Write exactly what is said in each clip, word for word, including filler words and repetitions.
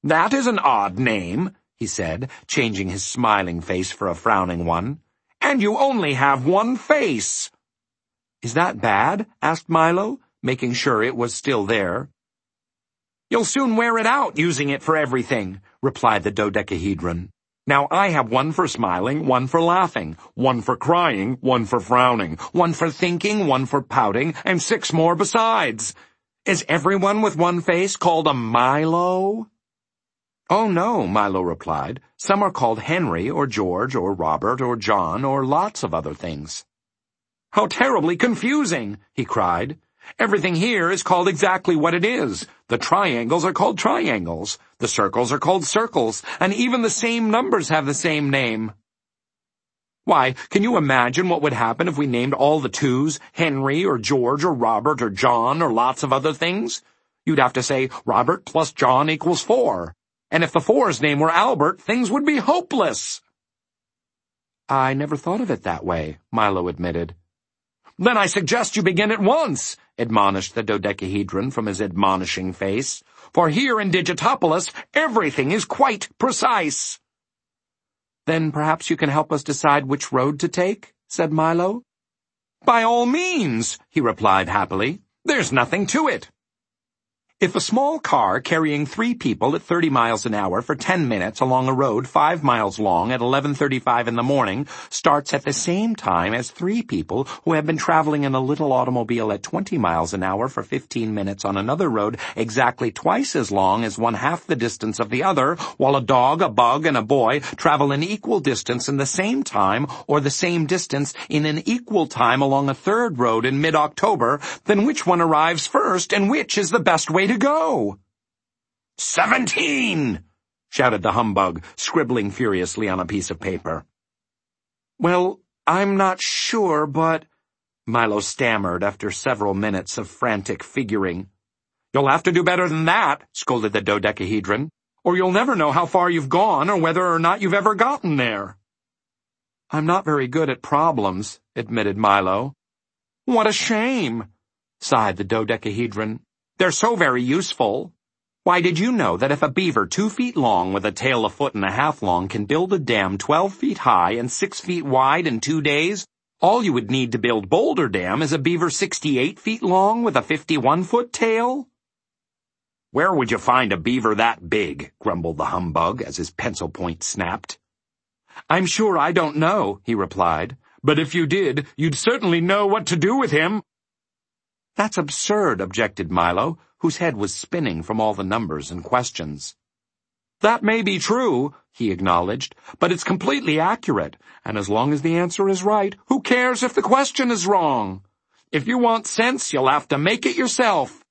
"That is an odd name," he said, changing his smiling face for a frowning one. "And you only have one face." "Is that bad?" asked Milo, making sure it was still there. "You'll soon wear it out using it for everything," replied the dodecahedron. "Now I have one for smiling, one for laughing, one for crying, one for frowning, one for thinking, one for pouting, and six more besides. Is everyone with one face called a Milo?" "Oh, no," Milo replied. "Some are called Henry or George or Robert or John or lots of other things." "How terribly confusing!" he cried. "Everything here is called exactly what it is. The triangles are called triangles, the circles are called circles, and even the same numbers have the same name. Why, can you imagine what would happen if we named all the twos Henry or George or Robert or John or lots of other things? You'd have to say Robert plus John equals four. And if the four's name were Albert, things would be hopeless." "I never thought of it that way," Milo admitted. "Then I suggest you begin at once," admonished the dodecahedron from his admonishing face. "For here in Digitopolis, everything is quite precise." "Then perhaps you can help us decide which road to take?" said Milo. "By all means," he replied happily. "There's nothing to it. If a small car carrying three people at thirty miles an hour for ten minutes along a road five miles long at eleven thirty-five in the morning starts at the same time as three people who have been traveling in a little automobile at twenty miles an hour for fifteen minutes on another road exactly twice as long as one half the distance of the other, while a dog, a bug, and a boy travel an equal distance in the same time or the same distance in an equal time along a third road in mid-October, then which one arrives first and which is the best way to go?" "Seventeen!" shouted the humbug, scribbling furiously on a piece of paper. "Well, I'm not sure, but—" Milo stammered after several minutes of frantic figuring. "You'll have to do better than that," scolded the dodecahedron, "or you'll never know how far you've gone or whether or not you've ever gotten there." "I'm not very good at problems," admitted Milo. "What a shame," sighed the dodecahedron. "They're so very useful. Why, did you know that if a beaver two feet long with a tail a foot and a half long can build a dam twelve feet high and six feet wide in two days, all you would need to build Boulder Dam is a beaver sixty-eight feet long with a fifty-one foot tail?" "Where would you find a beaver that big?" grumbled the humbug as his pencil point snapped. "I'm sure I don't know," he replied. "But if you did, you'd certainly know what to do with him." "That's absurd," objected Milo, whose head was spinning from all the numbers and questions. "That may be true," he acknowledged, "but it's completely accurate, and as long as the answer is right, who cares if the question is wrong? If you want sense, you'll have to make it yourself."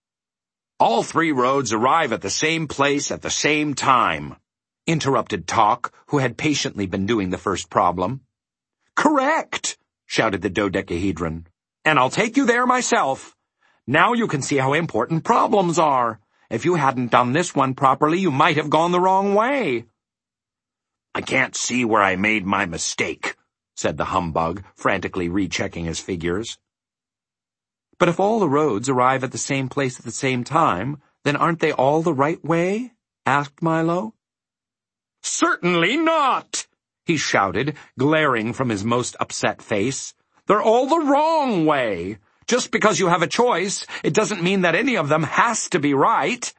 "All three roads arrive at the same place at the same time," interrupted Talk, who had patiently been doing the first problem. "Correct!" shouted the dodecahedron. "And I'll take you there myself. Now you can see how important problems are. If you hadn't done this one properly, you might have gone the wrong way." "I can't see where I made my mistake," said the humbug, frantically rechecking his figures. "But if all the roads arrive at the same place at the same time, then aren't they all the right way?" asked Milo. "Certainly not!" he shouted, glaring from his most upset face. "They're all the wrong way. Just because you have a choice, it doesn't mean that any of them has to be right."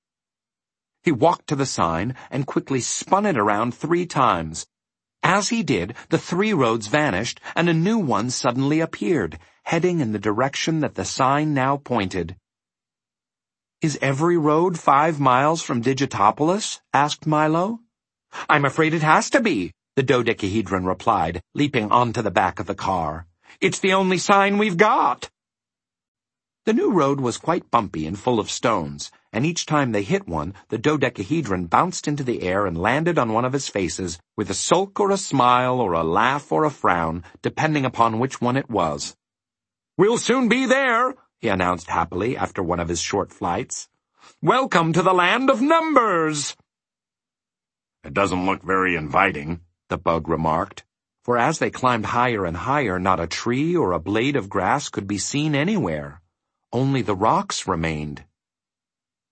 He walked to the sign and quickly spun it around three times. As he did, the three roads vanished and a new one suddenly appeared, heading in the direction that the sign now pointed. "Is every road five miles from Digitopolis?" asked Milo. "I'm afraid it has to be," the dodecahedron replied, leaping onto the back of the car. "It's the only sign we've got." The new road was quite bumpy and full of stones, and each time they hit one, the dodecahedron bounced into the air and landed on one of his faces, with a sulk or a smile or a laugh or a frown, depending upon which one it was. "We'll soon be there," he announced happily after one of his short flights. "Welcome to the land of numbers." "It doesn't look very inviting," the bug remarked, for as they climbed higher and higher, not a tree or a blade of grass could be seen anywhere. Only the rocks remained.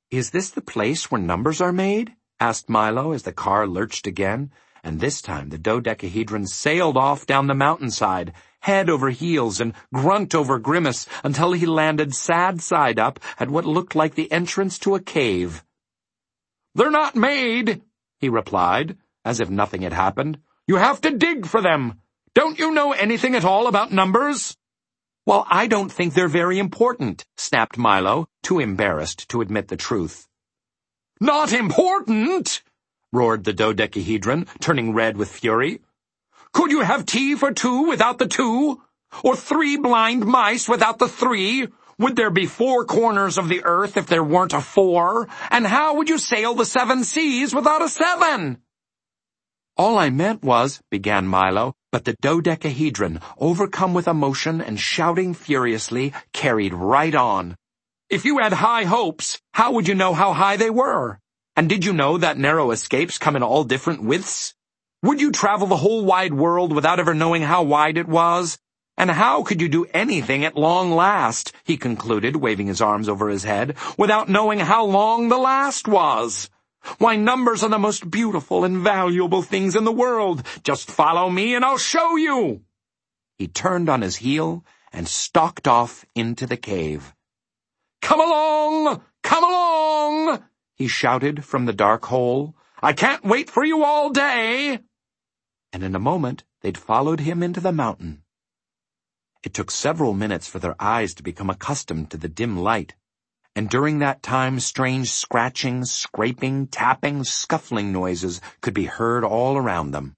"Is this the place where numbers are made?" asked Milo as the car lurched again, and this time the dodecahedron sailed off down the mountainside, head over heels and grunt over grimace, until he landed sad side up at what looked like the entrance to a cave. "They're not made," he replied, as if nothing had happened. "You have to dig for them. Don't you know anything at all about numbers?" "Well, I don't think they're very important," snapped Milo, too embarrassed to admit the truth. "Not important?" roared the dodecahedron, turning red with fury. "Could you have tea for two without the two? Or three blind mice without the three? Would there be four corners of the earth if there weren't a four? And how would you sail the seven seas without a seven?" "All I meant was," began Milo, but the dodecahedron, overcome with emotion and shouting furiously, carried right on. "If you had high hopes, how would you know how high they were? And did you know that narrow escapes come in all different widths? Would you travel the whole wide world without ever knowing how wide it was? And how could you do anything at long last," he concluded, waving his arms over his head, "without knowing how long the last was? Why, numbers are the most beautiful and valuable things in the world. Just follow me and I'll show you." He turned on his heel and stalked off into the cave. "Come along! Come along!" he shouted from the dark hole. "I can't wait for you all day!" And in a moment they'd followed him into the mountain. It took several minutes for their eyes to become accustomed to the dim light, and during that time strange scratching, scraping, tapping, scuffling noises could be heard all around them.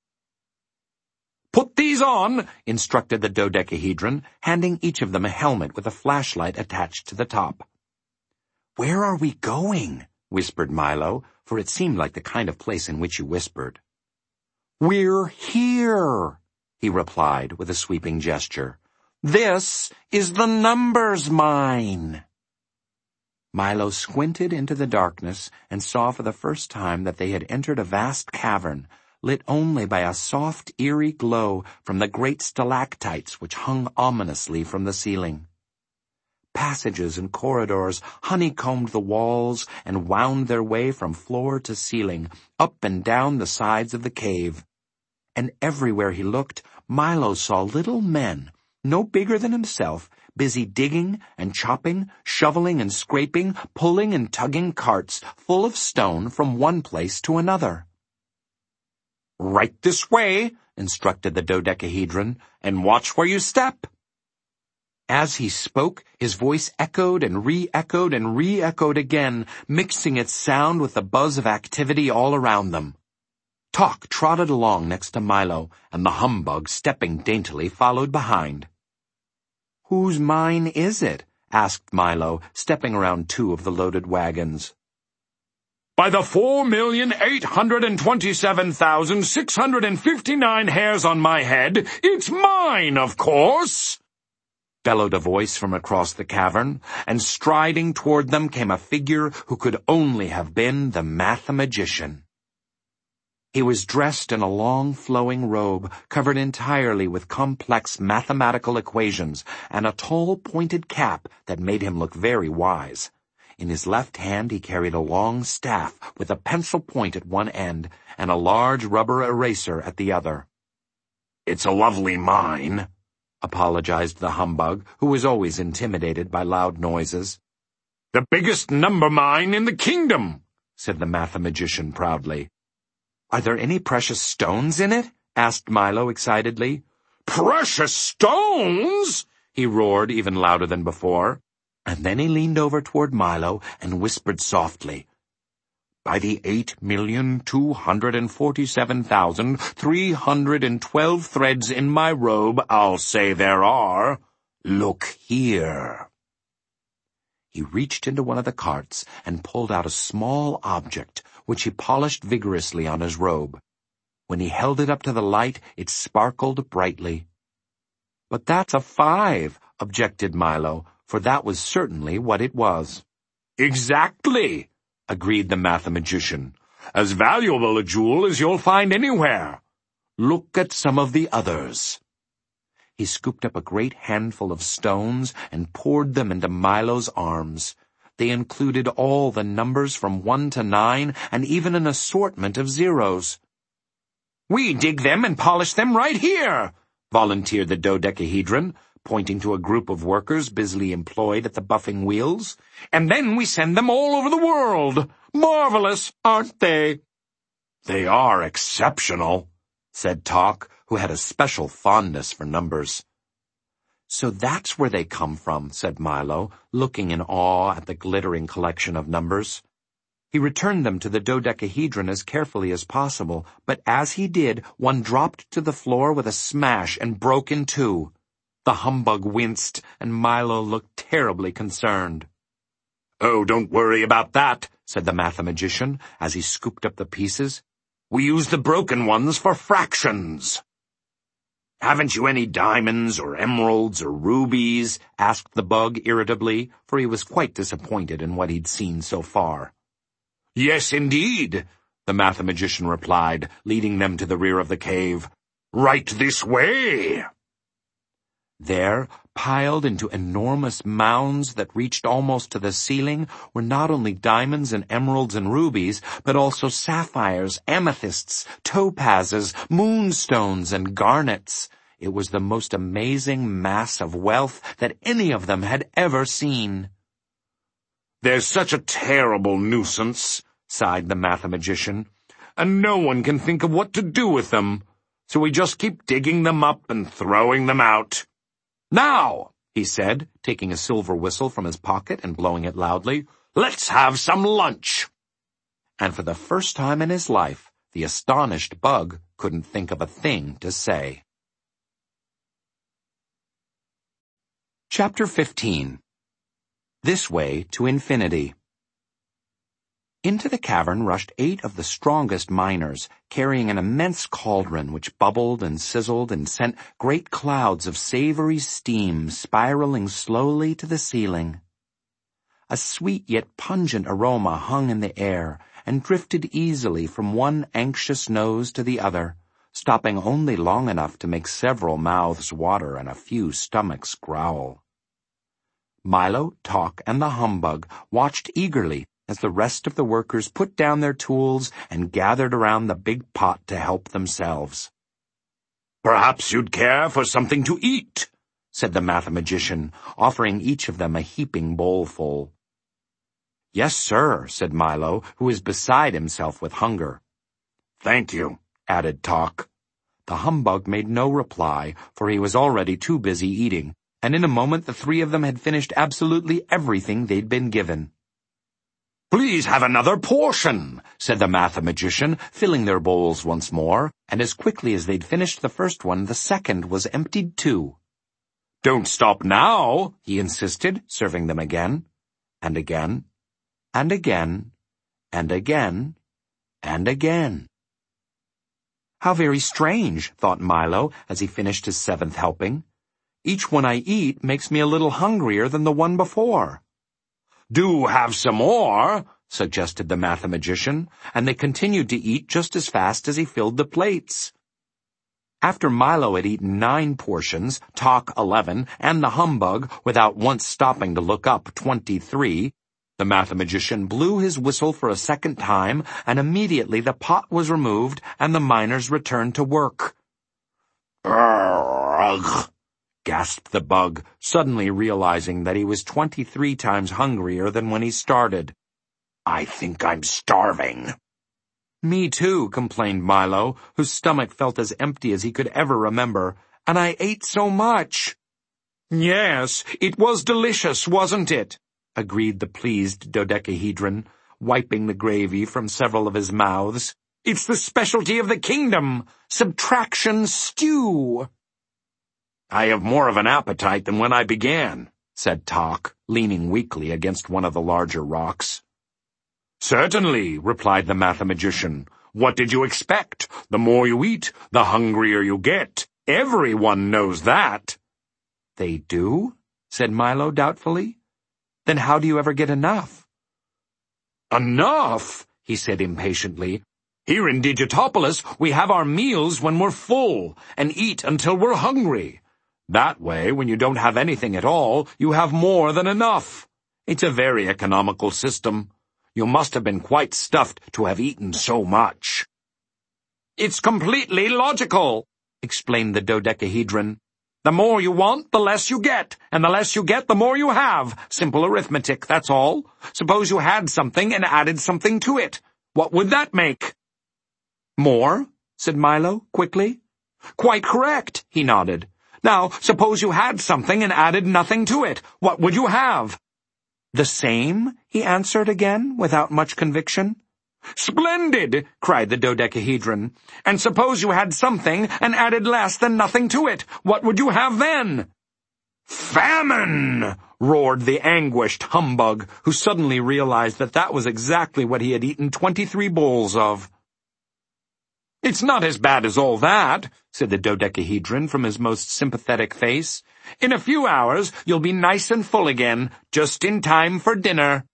"Put these on," instructed the dodecahedron, handing each of them a helmet with a flashlight attached to the top. "Where are we going?" whispered Milo, for it seemed like the kind of place in which you whispered. "We're here," he replied with a sweeping gesture. "This is the numbers mine." Milo squinted into the darkness and saw for the first time that they had entered a vast cavern, lit only by a soft, eerie glow from the great stalactites which hung ominously from the ceiling. Passages and corridors honeycombed the walls and wound their way from floor to ceiling, up and down the sides of the cave. And everywhere he looked, Milo saw little men, no bigger than himself, busy digging and chopping, shoveling and scraping, pulling and tugging carts full of stone from one place to another. "Right this way," instructed the dodecahedron, "and watch where you step." As he spoke, his voice echoed and re-echoed and re-echoed again, mixing its sound with the buzz of activity all around them. Talk trotted along next to Milo, and the humbug, stepping daintily, followed behind. "Whose mine is it?" asked Milo, stepping around two of the loaded wagons. "By the four million eight hundred and twenty-seven thousand six hundred and fifty-nine hairs on my head, it's mine, of course!" bellowed a voice from across the cavern, and striding toward them came a figure who could only have been the Mathemagician. He was dressed in a long flowing robe covered entirely with complex mathematical equations and a tall pointed cap that made him look very wise. In his left hand he carried a long staff with a pencil point at one end and a large rubber eraser at the other. "It's a lovely mine," apologized the humbug, who was always intimidated by loud noises. "The biggest number mine in the kingdom," said the Mathemagician proudly. "Are there any precious stones in it?" asked Milo excitedly. "Precious stones?" he roared even louder than before. And then he leaned over toward Milo and whispered softly, "By the eight million two hundred and forty-seven thousand three hundred and twelve threads in my robe, I'll say there are. Look here." He reached into one of the carts and pulled out a small object, which he polished vigorously on his robe. When he held it up to the light, it sparkled brightly. "But that's a five," objected Milo, for that was certainly what it was. "Exactly," agreed the Mathemagician. "As valuable a jewel as you'll find anywhere. Look at some of the others." He scooped up a great handful of stones and poured them into Milo's arms. They included all the numbers from one to nine and even an assortment of zeros. "We dig them and polish them right here," volunteered the dodecahedron, pointing to a group of workers busily employed at the buffing wheels. "And then we send them all over the world. Marvelous, aren't they?" "They are exceptional," said Talk, who had a special fondness for numbers. "So that's where they come from," said Milo, looking in awe at the glittering collection of numbers. He returned them to the dodecahedron as carefully as possible, but as he did, one dropped to the floor with a smash and broke in two. The humbug winced, and Milo looked terribly concerned. "Oh, don't worry about that," said the mathemagician, as he scooped up the pieces. "We use the broken ones for fractions." "Haven't you any diamonds or emeralds or rubies?" asked the bug irritably, for he was quite disappointed in what he'd seen so far. "Yes, indeed," the mathemagician replied, leading them to the rear of the cave. "Right this way." There, piled into enormous mounds that reached almost to the ceiling, were not only diamonds and emeralds and rubies, but also sapphires, amethysts, topazes, moonstones, and garnets. It was the most amazing mass of wealth that any of them had ever seen. "There's such a terrible nuisance," sighed the mathemagician, "and no one can think of what to do with them, so we just keep digging them up and throwing them out. Now," he said, taking a silver whistle from his pocket and blowing it loudly, "let's have some lunch." And for the first time in his life, the astonished bug couldn't think of a thing to say. Chapter fifteen. This Way to Infinity. Into the cavern rushed eight of the strongest miners, carrying an immense cauldron which bubbled and sizzled and sent great clouds of savory steam spiraling slowly to the ceiling. A sweet yet pungent aroma hung in the air and drifted easily from one anxious nose to the other, stopping only long enough to make several mouths water and a few stomachs growl. Milo, Talk, and the humbug watched eagerly as the rest of the workers put down their tools and gathered around the big pot to help themselves. "Perhaps you'd care for something to eat," said the mathemagician, offering each of them a heaping bowlful. "Yes, sir," said Milo, who was beside himself with hunger. "Thank you," added Talk. The humbug made no reply, for he was already too busy eating, and in a moment the three of them had finished absolutely everything they'd been given. "Please have another portion," said the mathemagician, filling their bowls once more, and as quickly as they'd finished the first one, the second was emptied too. "Don't stop now," he insisted, serving them again, and again, and again, and again, and again. "How very strange," thought Milo as he finished his seventh helping. "Each one I eat makes me a little hungrier than the one before." "Do have some more," suggested the mathemagician, and they continued to eat just as fast as he filled the plates. After Milo had eaten nine portions, Talk eleven, and the humbug, without once stopping to look up, twenty-three, the mathemagician blew his whistle for a second time, and immediately the pot was removed and the miners returned to work. "Ugh," gasped the bug, suddenly realizing that he was twenty-three times hungrier than when he started. "I think I'm starving." "Me too," complained Milo, whose stomach felt as empty as he could ever remember, "and I ate so much." "Yes, it was delicious, wasn't it?" agreed the pleased dodecahedron, wiping the gravy from several of his mouths. "It's the specialty of the kingdom, subtraction stew." "I have more of an appetite than when I began," said Talk, leaning weakly against one of the larger rocks. "Certainly," replied the mathemagician. "What did you expect? The more you eat, the hungrier you get. Everyone knows that." "They do?" said Milo doubtfully. "Then how do you ever get enough?" "Enough?" he said impatiently. "Here in Digitopolis, we have our meals when we're full, and eat until we're hungry. That way, when you don't have anything at all, you have more than enough. It's a very economical system. You must have been quite stuffed to have eaten so much. It's completely logical, explained the dodecahedron. The more you want, the less you get, and the less you get, the more you have. Simple arithmetic, that's all. Suppose you had something and added something to it. What would that make? More? Said Milo, quickly. Quite correct, he nodded. Now, suppose you had something and added nothing to it. What would you have? The same, he answered again, without much conviction. Splendid, cried the dodecahedron. And suppose you had something and added less than nothing to it. What would you have then? Famine, roared the anguished humbug, who suddenly realized that that was exactly what he had eaten twenty-three bowls of. It's not as bad as all that, said the dodecahedron from his most sympathetic face. In a few hours, you'll be nice and full again, just in time for dinner.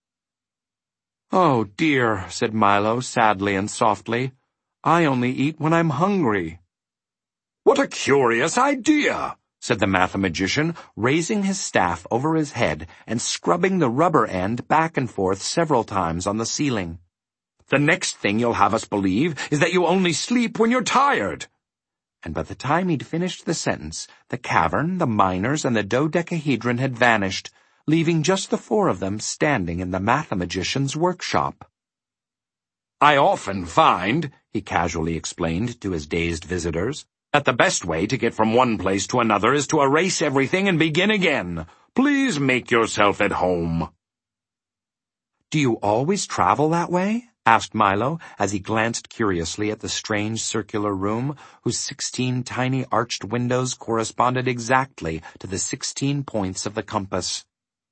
Oh, dear, said Milo sadly and softly. I only eat when I'm hungry. What a curious idea, said the mathemagician, raising his staff over his head and scrubbing the rubber end back and forth several times on the ceiling. The next thing you'll have us believe is that you only sleep when you're tired. And by the time he'd finished the sentence, the cavern, the miners, and the dodecahedron had vanished, leaving just the four of them standing in the mathemagician's workshop. I often find, he casually explained to his dazed visitors, that the best way to get from one place to another is to erase everything and begin again. Please make yourself at home. Do you always travel that way? Asked Milo, as he glanced curiously at the strange circular room, whose sixteen tiny arched windows corresponded exactly to the sixteen points of the compass.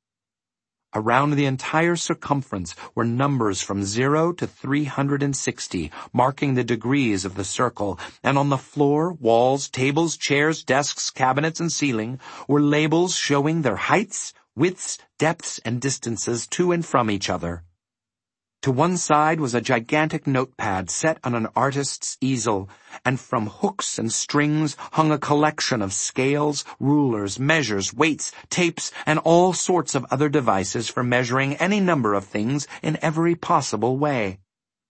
Around the entire circumference were numbers from zero to three hundred and sixty, marking the degrees of the circle, and on the floor, walls, tables, chairs, desks, cabinets, and ceiling were labels showing their heights, widths, depths, and distances to and from each other. To one side was a gigantic notepad set on an artist's easel, and from hooks and strings hung a collection of scales, rulers, measures, weights, tapes, and all sorts of other devices for measuring any number of things in every possible way.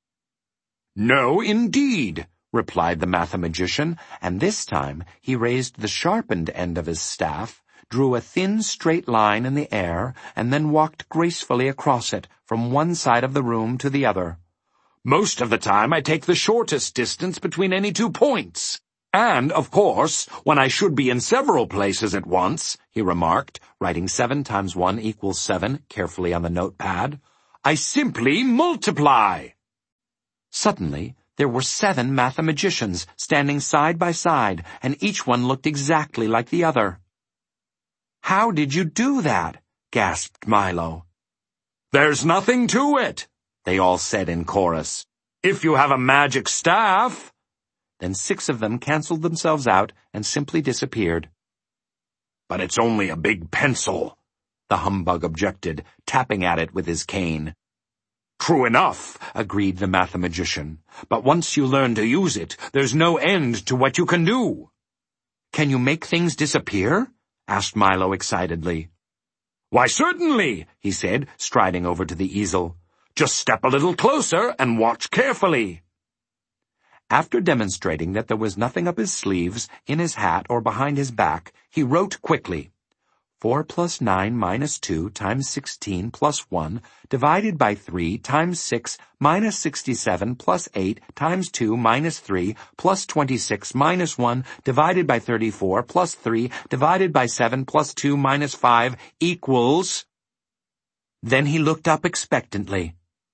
No, indeed, replied the mathemagician, and this time he raised the sharpened end of his staff, drew a thin straight line in the air, and then walked gracefully across it from one side of the room to the other. Most of the time I take the shortest distance between any two points. And, of course, when I should be in several places at once, he remarked, writing seven times one equals seven carefully on the notepad, I simply multiply. Suddenly, there were seven mathemagicians standing side by side, and each one looked exactly like the other. How did you do that? Gasped Milo. There's nothing to it, they all said in chorus. If you have a magic staff. Then six of them canceled themselves out and simply disappeared. But it's only a big pencil, the humbug objected, tapping at it with his cane. True enough, agreed the mathemagician, but once you learn to use it, there's no end to what you can do. Can you make things disappear? Asked Milo excitedly. Why, certainly, he said, striding over to the easel. Just step a little closer and watch carefully. After demonstrating that there was nothing up his sleeves, in his hat, or behind his back, he wrote quickly, four plus nine minus two times sixteen plus one divided by three times six minus sixty-seven plus eight times two minus three plus twenty-six minus one divided by thirty-four plus three divided by seven plus two minus five equals... Then he looked up expectantly.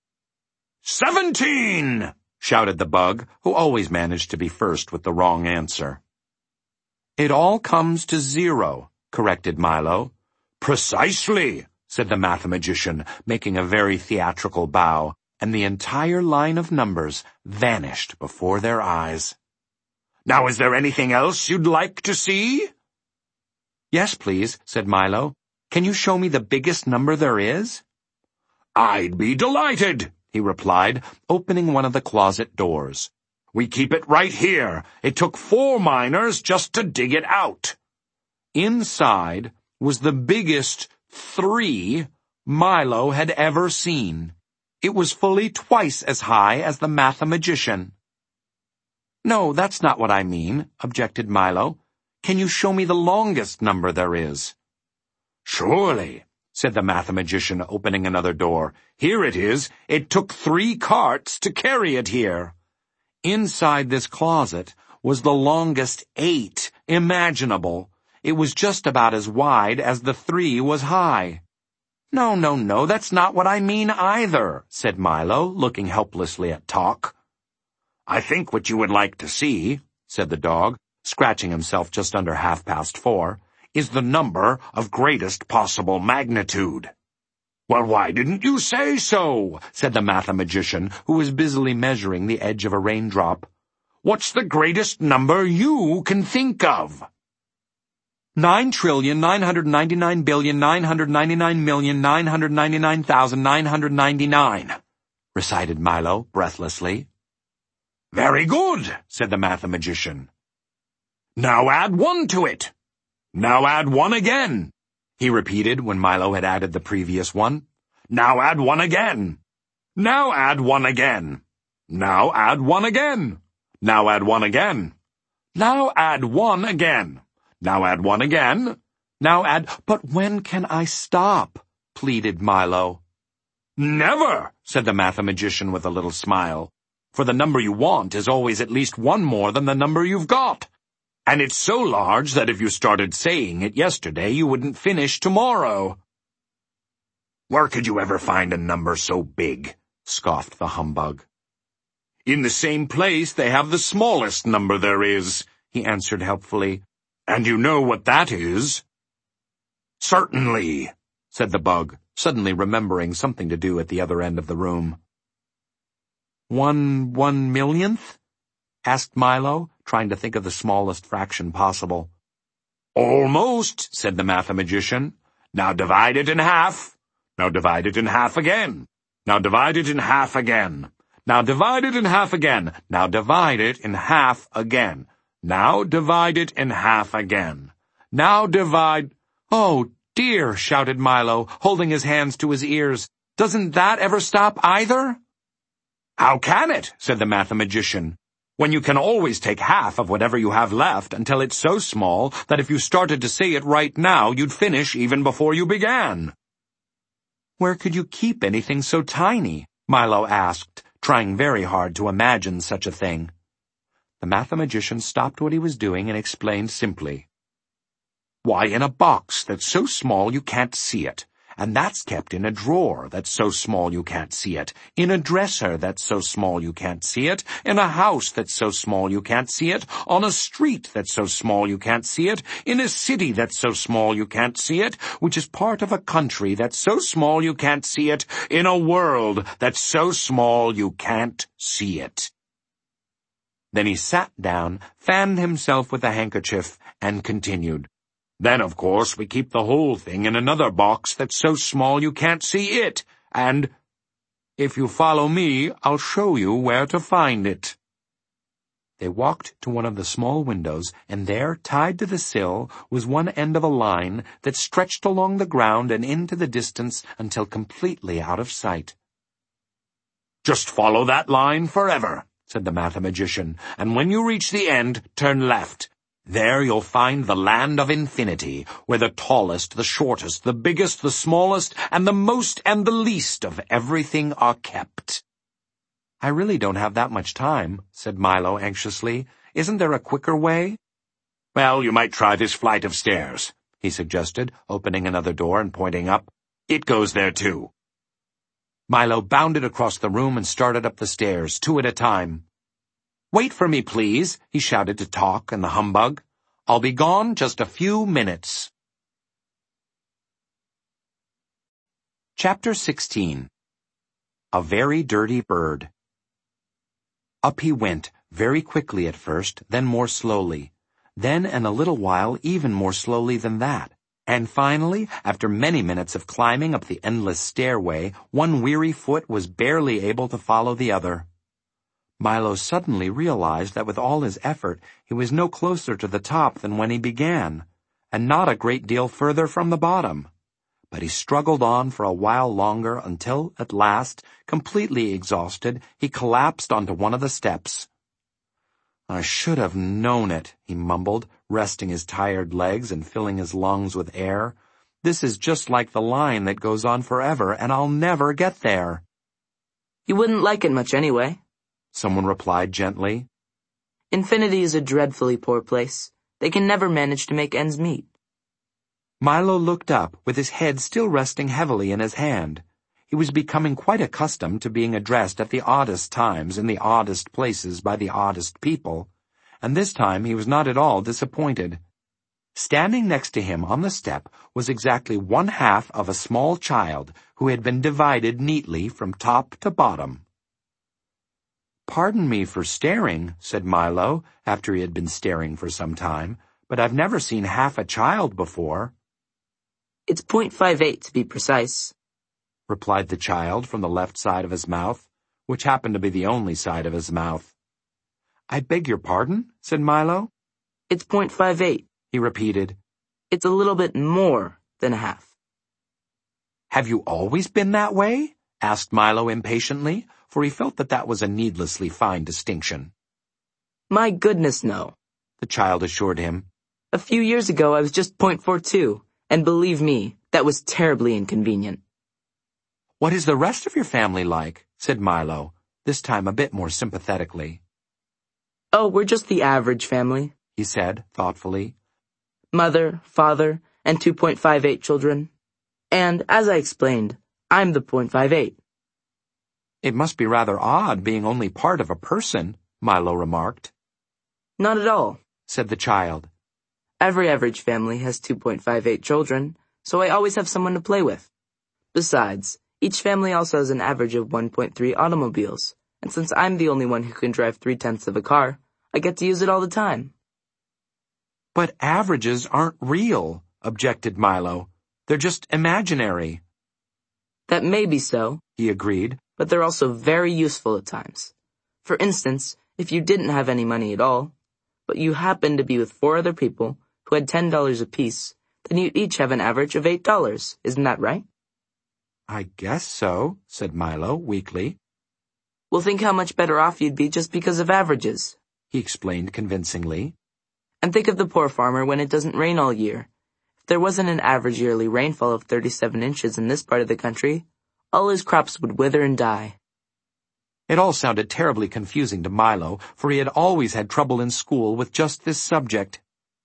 Seventeen! Shouted the bug, who always managed to be first with the wrong answer. It all comes to zero, corrected Milo. Precisely, said the mathemagician, making a very theatrical bow, and the entire line of numbers vanished before their eyes. Now is there anything else you'd like to see? Yes, please, said Milo. Can you show me the biggest number there is? I'd be delighted, he replied, opening one of the closet doors. We keep it right here. It took four miners just to dig it out. Inside was the biggest three Milo had ever seen. It was fully twice as high as the mathematician. "No, that's not what I mean," objected Milo. "Can you show me the longest number there is?" "Surely," said the mathematician, opening another door. "Here it is. It took three carts to carry it here." Inside this closet was the longest eight imaginable. It was just about as wide as the three was high. "No, no, no, that's not what I mean either," said Milo, looking helplessly at Talk. "I think what you would like to see," said the dog, scratching himself just under half past four, "is the number of greatest possible magnitude." "Well, why didn't you say so?" said the mathematician, who was busily measuring the edge of a raindrop. "What's the greatest number you can think of?" Nine trillion, nine hundred ninety-nine billion, nine hundred ninety-nine million, nine hundred ninety-nine thousand, nine hundred ninety-nine, recited Milo breathlessly. "Very good," said the mathematician. "Now add one to it. Now add one again," he repeated when Milo had added the previous one. "Now add one again. Now add one again. Now add one again. Now add one again. Now add one again. Now add one again. Now add—" "But when can I stop?" pleaded Milo. "Never," said the mathematician with a little smile. "For the number you want is always at least one more than the number you've got. And it's so large that if you started saying it yesterday, you wouldn't finish tomorrow." "Where could you ever find a number so big?" scoffed the humbug. "In the same place they have the smallest number there is," he answered helpfully. "And you know what that is?" "Certainly," said the bug, suddenly remembering something to do at the other end of the room. One one millionth? Asked Milo, trying to think of the smallest fraction possible. "Almost," said the mathematician. "Now divide it in half. Now divide it in half again. Now divide it in half again. Now divide it in half again. Now divide it in half again. Now divide it in half again. Now divide—" "Oh, dear," shouted Milo, holding his hands to his ears. "Doesn't that ever stop either?" "How can it?" said the mathematician. "When you can always take half of whatever you have left until it's so small that if you started to say it right now, you'd finish even before you began." "Where could you keep anything so tiny?" Milo asked, trying very hard to imagine such a thing. The mathematician stopped what he was doing and explained simply. "Why, in a box that's so small you can't see it. And that's kept in a drawer that's so small you can't see it, in a dresser that's so small you can't see it, in a house that's so small you can't see it, on a street that's so small you can't see it, in a city that's so small you can't see it, which is part of a country that's so small you can't see it, in a world that's so small you can't see it." Then he sat down, fanned himself with a handkerchief, and continued. "Then, of course, we keep the whole thing in another box that's so small you can't see it, and if you follow me, I'll show you where to find it." They walked to one of the small windows, and there, tied to the sill, was one end of a line that stretched along the ground and into the distance until completely out of sight. "Just follow that line forever," said the mathematician, "and when you reach the end, turn left. There you'll find the land of infinity, where the tallest, the shortest, the biggest, the smallest, and the most and the least of everything are kept." "I really don't have that much time," said Milo anxiously. "Isn't there a quicker way?" "Well, you might try this flight of stairs," he suggested, opening another door and pointing up. "It goes there too." Milo bounded across the room and started up the stairs, two at a time. "Wait for me, please," he shouted to Talk and the humbug. "I'll be gone just a few minutes." Chapter sixteen. A Very Dirty Bird. Up he went, very quickly at first, then more slowly. Then in a little while even more slowly than that. And finally, after many minutes of climbing up the endless stairway, one weary foot was barely able to follow the other. Milo suddenly realized that with all his effort, he was no closer to the top than when he began, and not a great deal further from the bottom. but he struggled on for a while longer until, at last, completely exhausted, he collapsed onto one of the steps. "I should have known it," he mumbled, resting his tired legs and filling his lungs with air. "This is just like the line that goes on forever, and I'll never get there." "You wouldn't like it much anyway," someone replied gently. "Infinity is a dreadfully poor place. They can never manage to make ends meet." Milo looked up, with his head still resting heavily in his hand. He was becoming quite accustomed to being addressed at the oddest times in the oddest places by the oddest people, and this time he was not at all disappointed. Standing next to him on the step was exactly one half of a small child who had been divided neatly from top to bottom. "Pardon me for staring," said Milo, after he had been staring for some time, "but I've never seen half a child before." "It's point five eight to be precise," replied the child from the left side of his mouth, which happened to be the only side of his mouth. "I beg your pardon?" said Milo. "It's point five eight, he repeated. "It's a little bit more than a half." "Have you always been that way?" asked Milo impatiently, for he felt that that was a needlessly fine distinction. "My goodness, no," the child assured him. "A few years ago I was just point four two. And believe me, that was terribly inconvenient." "What is the rest of your family like?" said Milo, this time a bit more sympathetically. "Oh, we're just the average family," he said, thoughtfully. "Mother, father, and two point five eight children. And, as I explained, I'm the point five eight. "It must be rather odd being only part of a person," Milo remarked. "Not at all," said the child. "Every average family has two point five eight children, so I always have someone to play with. Besides, each family also has an average of one point three automobiles, and since I'm the only one who can drive three-tenths of a car, I get to use it all the time." "But averages aren't real," objected Milo. "They're just imaginary." "That may be so," he agreed, "but they're also very useful at times. For instance, if you didn't have any money at all, but you happened to be with four other people who had ten dollars apiece, then you'd each have an average of eight dollars, isn't that right?" "I guess so," said Milo weakly. "Well, think how much better off you'd be just because of averages," he explained convincingly. "And think of the poor farmer when it doesn't rain all year. If there wasn't an average yearly rainfall of thirty-seven inches in this part of the country, all his crops would wither and die." It all sounded terribly confusing to Milo, for he had always had trouble in school with just this subject.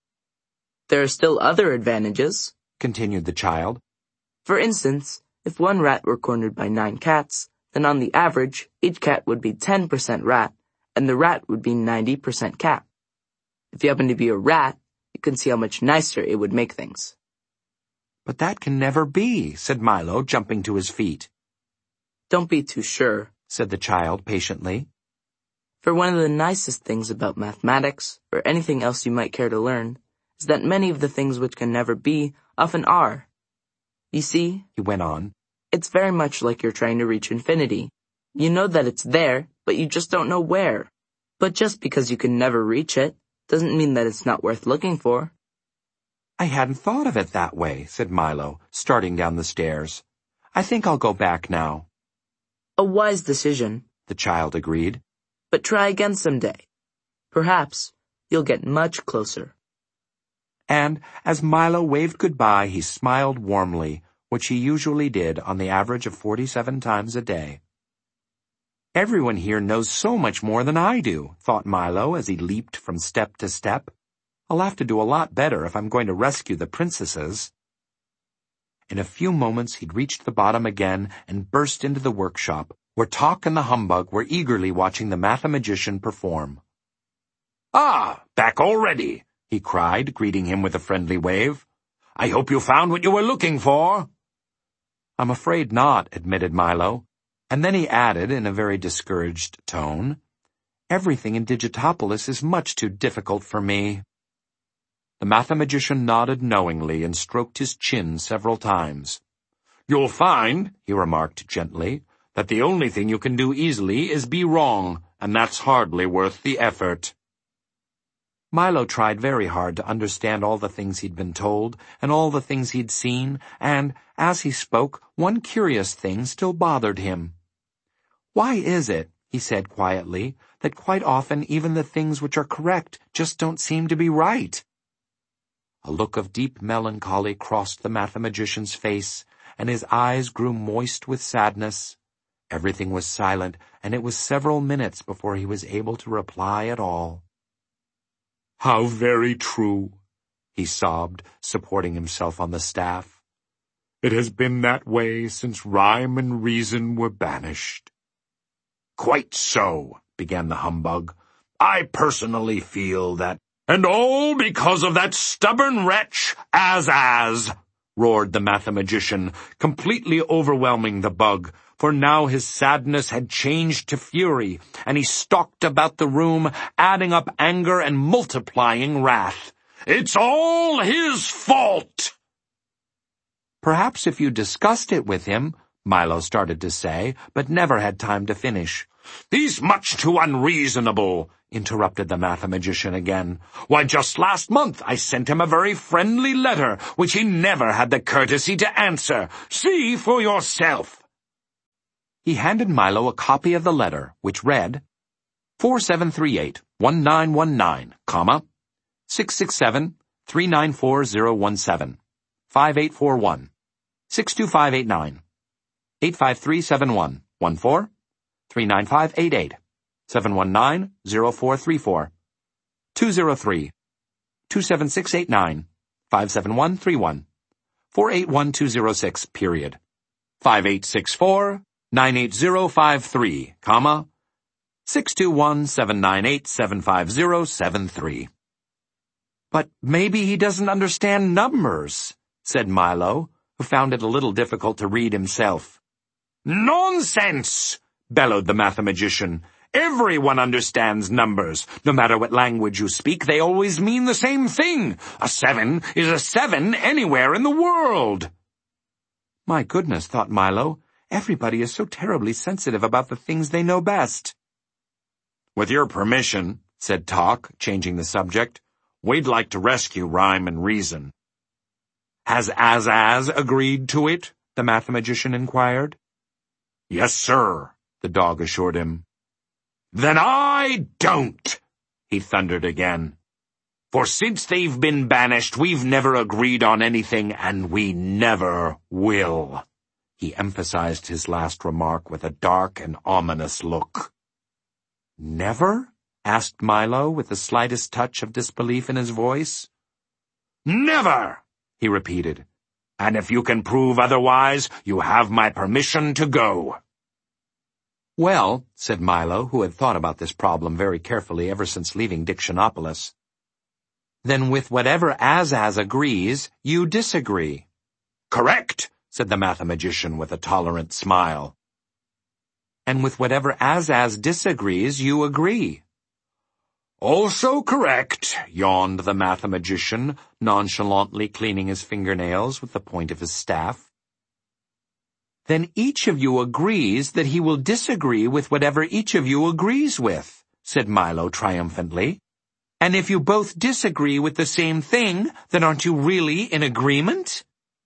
"There are still other advantages," continued the child. "For instance, if one rat were cornered by nine cats, then on the average, each cat would be ten percent rat, and the rat would be ninety percent cat. If you happen to be a rat, you can see how much nicer it would make things." "But that can never be," said Milo, jumping to his feet. "Don't be too sure," said the child patiently. "For one of the nicest things about mathematics, or anything else you might care to learn, is that many of the things which can never be often are. You see," he went on, "it's very much like you're trying to reach infinity. You know that it's there, but you just don't know where. But just because you can never reach it, doesn't mean that it's not worth looking for." "I hadn't thought of it that way," said Milo, starting down the stairs. "I think I'll go back now." "A wise decision," the child agreed. "But try again someday. Perhaps you'll get much closer." And as Milo waved goodbye, he smiled warmly, which he usually did on the average of forty-seven times a day. "Everyone here knows so much more than I do," thought Milo as he leaped from step to step. "I'll have to do a lot better if I'm going to rescue the princesses." In a few moments he'd reached the bottom again and burst into the workshop, where Tock and the Humbug were eagerly watching the Mathemagician perform. "Ah, back already!" he cried, greeting him with a friendly wave. "I hope you found what you were looking for." "I'm afraid not," admitted Milo, and then he added in a very discouraged tone, "Everything in Digitopolis is much too difficult for me." The Mathemagician nodded knowingly and stroked his chin several times. "You'll find," he remarked gently, "that the only thing you can do easily is be wrong, and that's hardly worth the effort." Milo tried very hard to understand all the things he'd been told, and all the things he'd seen, and, as he spoke, one curious thing still bothered him. "Why is it," he said quietly, "that quite often even the things which are correct just don't seem to be right?" A look of deep melancholy crossed the mathematician's face, and his eyes grew moist with sadness. Everything was silent, and it was several minutes before he was able to reply at all. "How very true," he sobbed, supporting himself on the staff. "It has been that way since rhyme and reason were banished." "Quite so," began the humbug. "I personally feel that—" "And all because of that stubborn wretch, Az-Az," roared the mathematician, completely overwhelming the bug, for now his sadness had changed to fury, and he stalked about the room, adding up anger and multiplying wrath. "It's all his fault!" "Perhaps if you discussed it with him," Milo started to say, but never had time to finish. "He's much too unreasonable," interrupted the mathematician again. "Why, just last month I sent him a very friendly letter, which he never had the courtesy to answer. See for yourself." He handed Milo a copy of the letter, which read, four seven three eight, one nine one nine, comma, six six seven, three nine four zero one seven, five eight four one, six two five eight nine, eight five three seven one, one four, three nine five eight eight, seven one nine zero four three four, two zero three, two seven six eight nine, five seven one three one, four eight one two zero six, period, five eight six four, nine eight zero five three, comma, six two one seven nine eight seven five zero seven three. "But maybe he doesn't understand numbers," said Milo, who found it a little difficult to read himself. "Nonsense!" bellowed the mathematician. "Everyone understands numbers. No matter what language you speak, they always mean the same thing. A seven is a seven anywhere in the world." My goodness, thought Milo, everybody is so terribly sensitive about the things they know best. "With your permission," said Talk, changing the subject, "we'd like to rescue rhyme and reason." "Has Az-Az agreed to it?" the mathematician inquired. "Yes, sir," the dog assured him. "Then I don't," he thundered again. "For since they've been banished, we've never agreed on anything, and we never will." He emphasized his last remark with a dark and ominous look. "Never?" asked Milo, with the slightest touch of disbelief in his voice. "Never!" he repeated. "And if you can prove otherwise, you have my permission to go." "Well," said Milo, who had thought about this problem very carefully ever since leaving Dictionopolis, "then with whatever Az-Az agrees, you disagree." "Correct," said the mathematician with a tolerant smile. "And with whatever Az-Az disagrees, you agree." "Also correct," yawned the mathematician, nonchalantly cleaning his fingernails with the point of his staff. "Then each of you agrees that he will disagree with whatever each of you agrees with," said Milo triumphantly. "And if you both disagree with the same thing, then aren't you really in agreement?"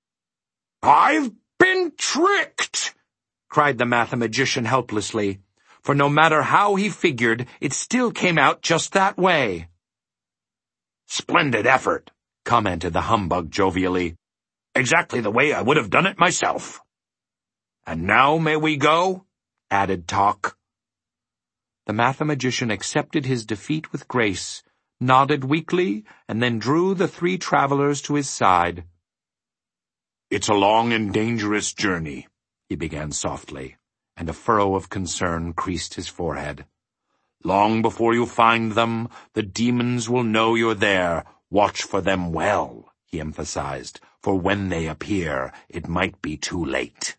"I've been tricked!" cried the mathematician helplessly, for no matter how he figured, it still came out just that way. "Splendid effort," commented the humbug jovially. "Exactly the way I would have done it myself." "And now may we go?" added Talk. The mathematician accepted his defeat with grace, nodded weakly, and then drew the three travelers to his side. "It's a long and dangerous journey," he began softly, and a furrow of concern creased his forehead. "Long before you find them, the demons will know you're there. Watch for them well," he emphasized, "for when they appear, it might be too late."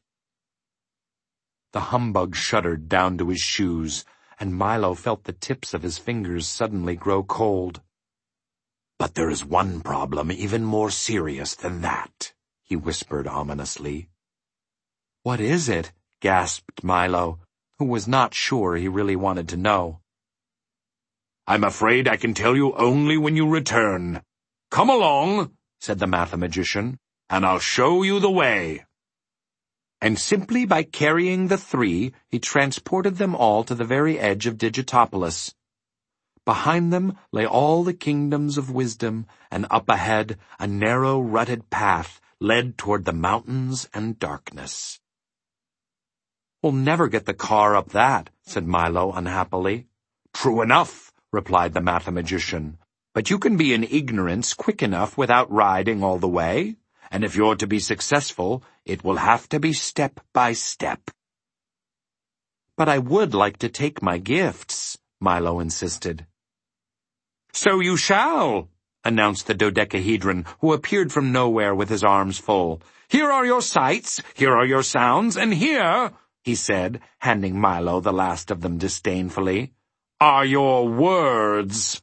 The humbug shuddered down to his shoes, and Milo felt the tips of his fingers suddenly grow cold. "But there is one problem even more serious than that," he whispered ominously. "What is it?" gasped Milo, who was not sure he really wanted to know. I'm afraid I can tell you only when you return. Come along, said the mathematician, and I'll show you the way. And simply by carrying the three, he transported them all to the very edge of Digitopolis. Behind them lay all the kingdoms of wisdom, and up ahead a narrow, rutted path led toward the mountains and darkness. We'll never get the car up that, said Milo unhappily. True enough, replied the mathematician, but you can be in ignorance quick enough without riding all the way, and if you're to be successful, it will have to be step by step. But I would like to take my gifts, Milo insisted. So you shall, announced the dodecahedron, who appeared from nowhere with his arms full. Here are your sights, here are your sounds, and here, he said, handing Milo the last of them disdainfully, are your words.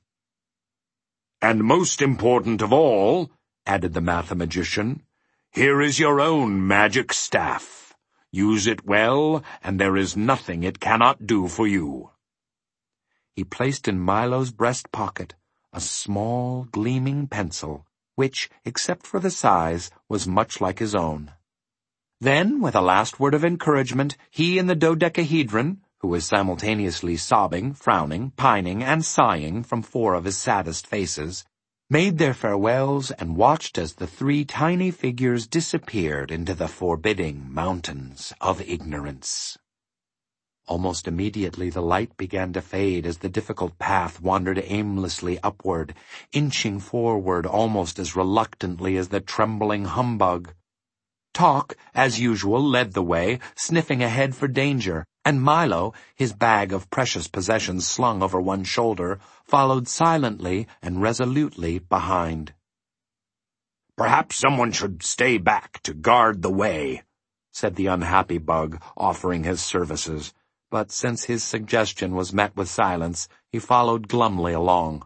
And most important of all, added the mathematician, here is your own magic staff. Use it well, and there is nothing it cannot do for you. He placed in Milo's breast pocket a small, gleaming pencil, which, except for the size, was much like his own. Then, with a last word of encouragement, he and the dodecahedron, who was simultaneously sobbing, frowning, pining, and sighing from four of his saddest faces, made their farewells and watched as the three tiny figures disappeared into the forbidding mountains of ignorance. Almost immediately the light began to fade as the difficult path wandered aimlessly upward, inching forward almost as reluctantly as the trembling humbug. Talk, as usual, led the way, sniffing ahead for danger, and Milo, his bag of precious possessions slung over one shoulder, followed silently and resolutely behind. Perhaps someone should stay back to guard the way, said the unhappy bug, offering his services. But since his suggestion was met with silence, he followed glumly along.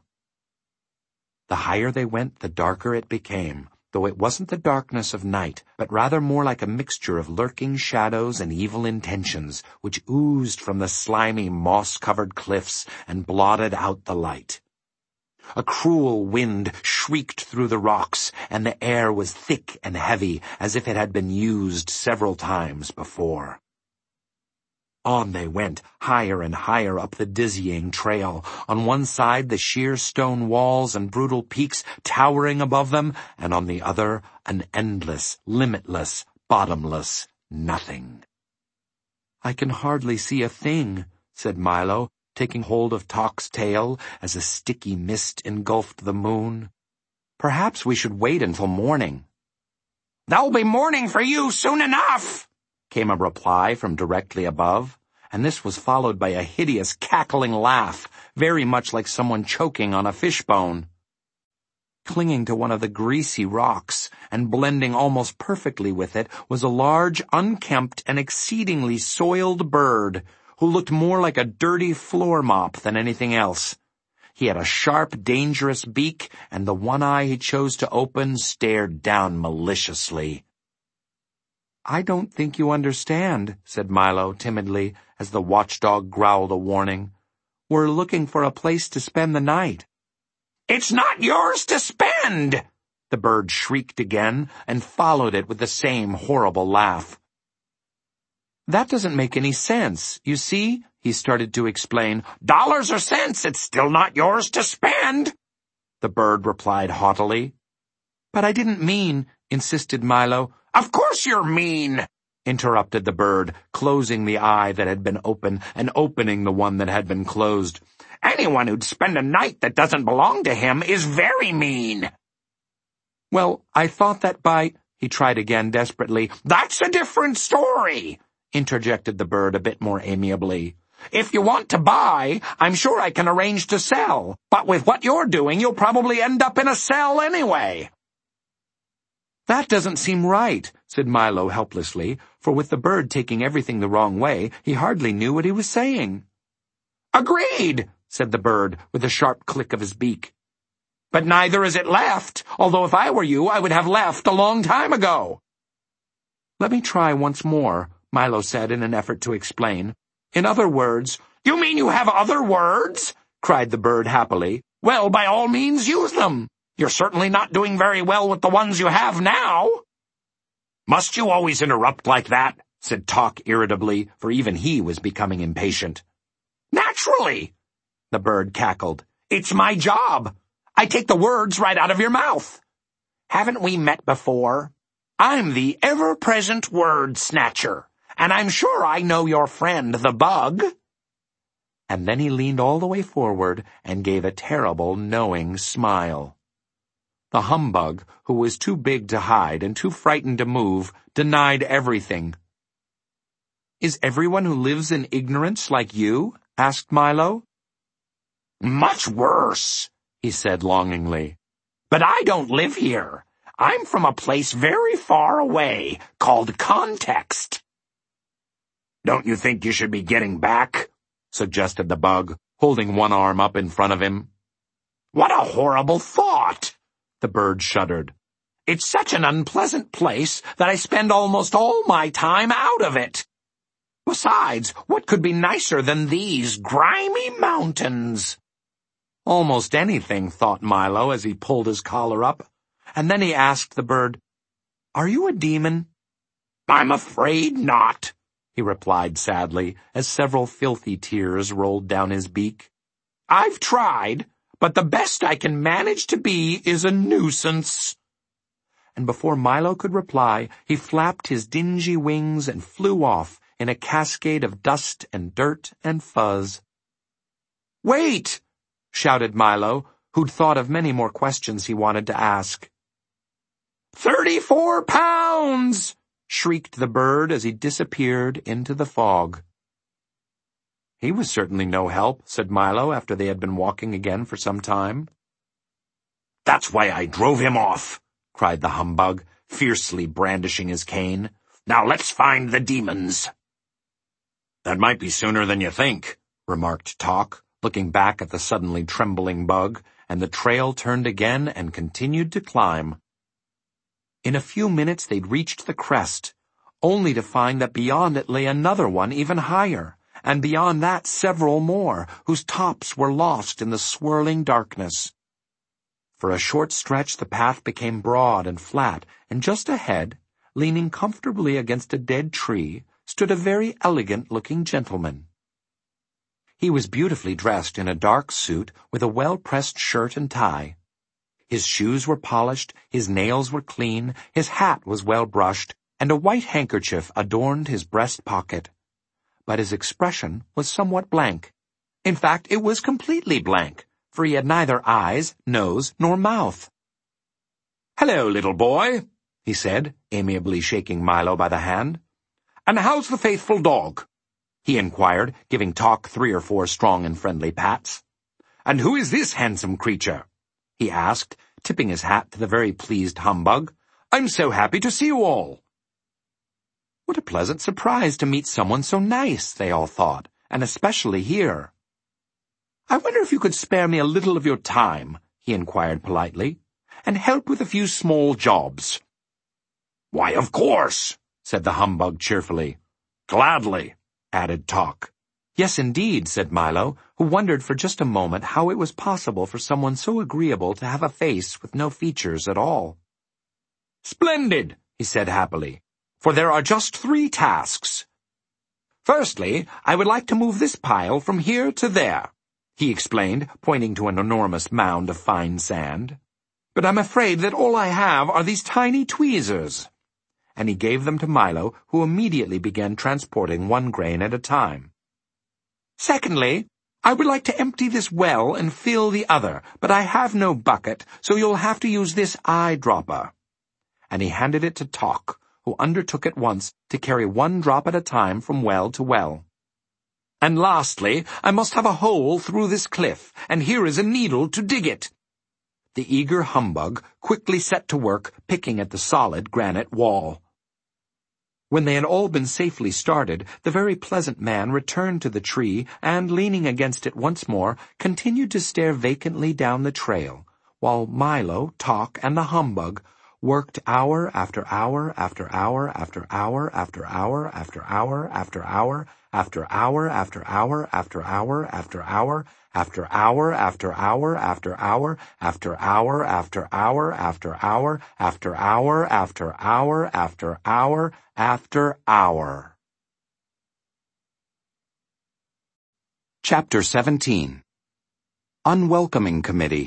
The higher they went, the darker it became, though it wasn't the darkness of night, but rather more like a mixture of lurking shadows and evil intentions, which oozed from the slimy, moss-covered cliffs and blotted out the light. A cruel wind shrieked through the rocks, and the air was thick and heavy, as if it had been used several times before. On they went, higher and higher up the dizzying trail, on one side the sheer stone walls and brutal peaks towering above them, and on the other an endless, limitless, bottomless nothing. I can hardly see a thing, said Milo, taking hold of Talk's tail as a sticky mist engulfed the moon. Perhaps we should wait until morning. There'll be morning for you soon enough, came a reply from directly above, and this was followed by a hideous cackling laugh, very much like someone choking on a fishbone. Clinging to one of the greasy rocks, and blending almost perfectly with it, was a large, unkempt, and exceedingly soiled bird, who looked more like a dirty floor mop than anything else. He had a sharp, dangerous beak, and the one eye he chose to open stared down maliciously. I don't think you understand, said Milo timidly, as the watchdog growled a warning. We're looking for a place to spend the night. It's not yours to spend! The bird shrieked again, and followed it with the same horrible laugh. That doesn't make any sense. You see, he started to explain. Dollars or cents, it's still not yours to spend, the bird replied haughtily. But I didn't mean, insisted Milo. Of course you're mean, interrupted the bird, closing the eye that had been open and opening the one that had been closed. Anyone who'd spend a night that doesn't belong to him is very mean. Well, I thought that by... He tried again desperately. That's a different story, interjected the bird a bit more amiably. If you want to buy, I'm sure I can arrange to sell. But with what you're doing, you'll probably end up in a cell anyway. That doesn't seem right, said Milo helplessly, for with the bird taking everything the wrong way, he hardly knew what he was saying. Agreed, said the bird, with a sharp click of his beak. But neither is it left, although if I were you, I would have left a long time ago. Let me try once more, Milo said in an effort to explain. In other words, you mean you have other words? cried the bird happily. "Well, by all means use them. You're certainly not doing very well with the ones you have now." "Must you always interrupt like that?" said Talk irritably, for even he was becoming impatient. "Naturally," the bird cackled. "It's my job. I take the words right out of your mouth. Haven't we met before? I'm the ever-present word snatcher, and I'm sure I know your friend, the bug." And then he leaned all the way forward and gave a terrible, knowing smile. The humbug, who was too big to hide and too frightened to move, denied everything. "Is everyone who lives in ignorance like you?" asked Milo. "Much worse," he said longingly. "But I don't live here. I'm from a place very far away, called Context." "Don't you think you should be getting back?" suggested the bug, holding one arm up in front of him. "What a horrible thought!" the bird shuddered. "It's such an unpleasant place that I spend almost all my time out of it. Besides, what could be nicer than these grimy mountains?" Almost anything, thought Milo as he pulled his collar up, and then he asked the bird, "Are you a demon?" "I'm afraid not," he replied sadly, as several filthy tears rolled down his beak. "I've tried, but the best I can manage to be is a nuisance." And before Milo could reply, he flapped his dingy wings and flew off in a cascade of dust and dirt and fuzz. "Wait!" shouted Milo, who'd thought of many more questions he wanted to ask. "Thirty-four pounds!" shrieked the bird as he disappeared into the fog. "He was certainly no help," said Milo after they had been walking again for some time. "That's why I drove him off," cried the humbug, fiercely brandishing his cane. "Now let's find the demons." "That might be sooner than you think," remarked Talk, looking back at the suddenly trembling bug, and the trail turned again and continued to climb. In a few minutes they'd reached the crest, only to find that beyond it lay another one even higher, and beyond that several more, whose tops were lost in the swirling darkness. For a short stretch the path became broad and flat, and just ahead, leaning comfortably against a dead tree, stood a very elegant-looking gentleman. He was beautifully dressed in a dark suit with a well-pressed shirt and tie. His shoes were polished, his nails were clean, his hat was well brushed, and a white handkerchief adorned his breast pocket. But his expression was somewhat blank. In fact, it was completely blank, for he had neither eyes, nose, nor mouth. "Hello, little boy," he said, amiably shaking Milo by the hand. "And how's the faithful dog?" he inquired, giving Talk three or four strong and friendly pats. "And who is this handsome creature?" he asked, tipping his hat to the very pleased humbug. "I'm so happy to see you all." What a pleasant surprise to meet someone so nice, they all thought, and especially here. "I wonder if you could spare me a little of your time," he inquired politely, "and help with a few small jobs." "Why, of course," said the humbug cheerfully. "Gladly," added Talk. "Yes, indeed," said Milo, who wondered for just a moment how it was possible for someone so agreeable to have a face with no features at all. "Splendid," he said happily, "for there are just three tasks. Firstly, I would like to move this pile from here to there," he explained, pointing to an enormous mound of fine sand. "But I'm afraid that all I have are these tiny tweezers." And he gave them to Milo, who immediately began transporting one grain at a time. "Secondly, I would like to empty this well and fill the other, but I have no bucket, so you'll have to use this eyedropper." And he handed it to Talk, who undertook at once to carry one drop at a time from well to well. "And lastly, I must have a hole through this cliff, and here is a needle to dig it." The eager humbug quickly set to work picking at the solid granite wall. When they had all been safely started, the very pleasant man returned to the tree and, leaning against it once more, continued to stare vacantly down the trail, while Milo, Talk, and the humbug worked hour after hour after hour after hour after hour after hour after hour after hour after hour after hour after hour After hour after hour after hour after hour after hour after hour after hour after hour after hour after hour. Chapter seventeen. Unwelcoming Committee.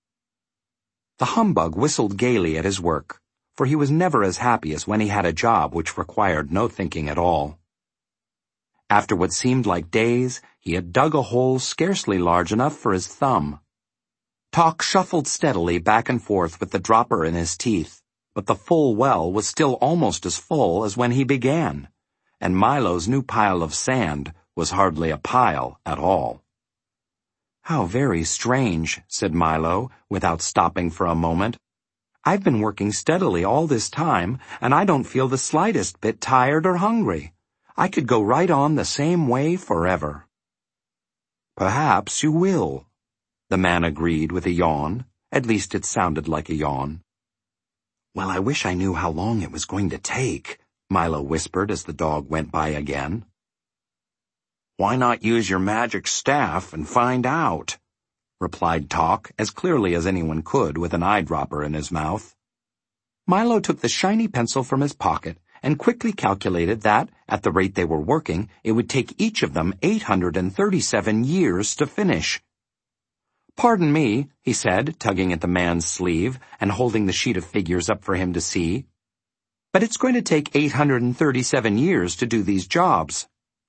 The humbug whistled gaily at his work, for he was never as happy as when he had a job which required no thinking at all. After what seemed like days, he had dug a hole scarcely large enough for his thumb. Tock shuffled steadily back and forth with the dropper in his teeth, but the full well was still almost as full as when he began, and Milo's new pile of sand was hardly a pile at all. "How very strange," said Milo, without stopping for a moment. "I've been working steadily all this time, and I don't feel the slightest bit tired or hungry. I could go right on the same way forever." "Perhaps you will," the man agreed with a yawn. At least it sounded like a yawn. "Well, I wish I knew how long it was going to take," Milo whispered as the dog went by again. "Why not use your magic staff and find out?" replied Tock, as clearly as anyone could with an eyedropper in his mouth. Milo took the shiny pencil from his pocket and quickly calculated that, at the rate they were working, it would take each of them eight hundred thirty-seven years to finish. "Pardon me," he said, tugging at the man's sleeve and holding the sheet of figures up for him to see, "but it's going to take eight hundred thirty-seven years to do these jobs."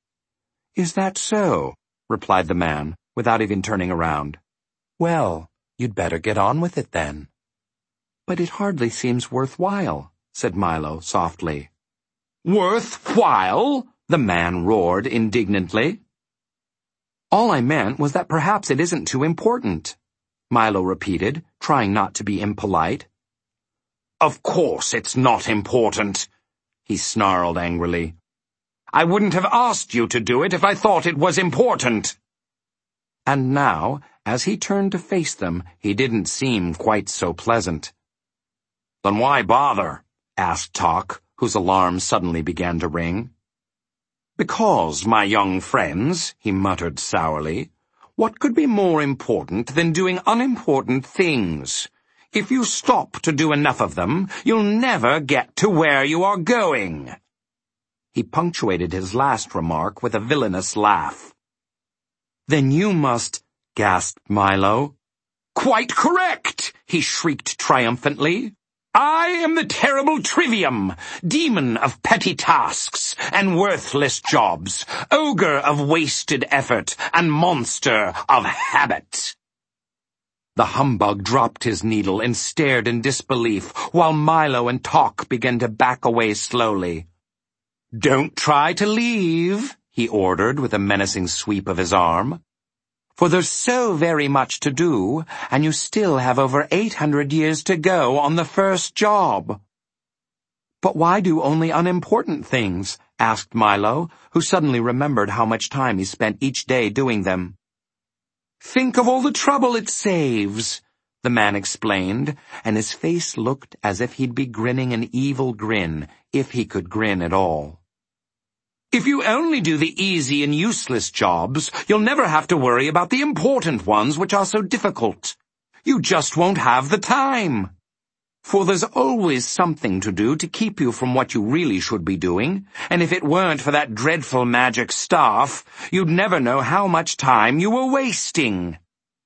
"Is that so?" replied the man, without even turning around. "Well, you'd better get on with it then." "But it hardly seems worthwhile," said Milo softly. "Worthwhile?" the man roared indignantly. "All I meant was that perhaps it isn't too important," Milo repeated, trying not to be impolite. "Of course it's not important," he snarled angrily. "I wouldn't have asked you to do it if I thought it was important." And now, as he turned to face them, he didn't seem quite so pleasant. "Then why bother?" asked Tock, whose alarm suddenly began to ring. "Because, my young friends," he muttered sourly, "what could be more important than doing unimportant things? If you stop to do enough of them, you'll never get to where you are going." He punctuated his last remark with a villainous laugh. "Then you must," gasped Milo. "Quite correct!" he shrieked triumphantly. "I am the terrible Trivium, demon of petty tasks and worthless jobs, ogre of wasted effort and monster of habit." The humbug dropped his needle and stared in disbelief, while Milo and Tock began to back away slowly. "Don't try to leave," he ordered with a menacing sweep of his arm. "For there's so very much to do, and you still have over eight hundred years to go on the first job." "But why do only unimportant things?" asked Milo, who suddenly remembered how much time he spent each day doing them. "Think of all the trouble it saves," the man explained, and his face looked as if he'd be grinning an evil grin, if he could grin at all. "If you only do the easy and useless jobs, you'll never have to worry about the important ones which are so difficult. You just won't have the time. For there's always something to do to keep you from what you really should be doing, and if it weren't for that dreadful magic staff, you'd never know how much time you were wasting."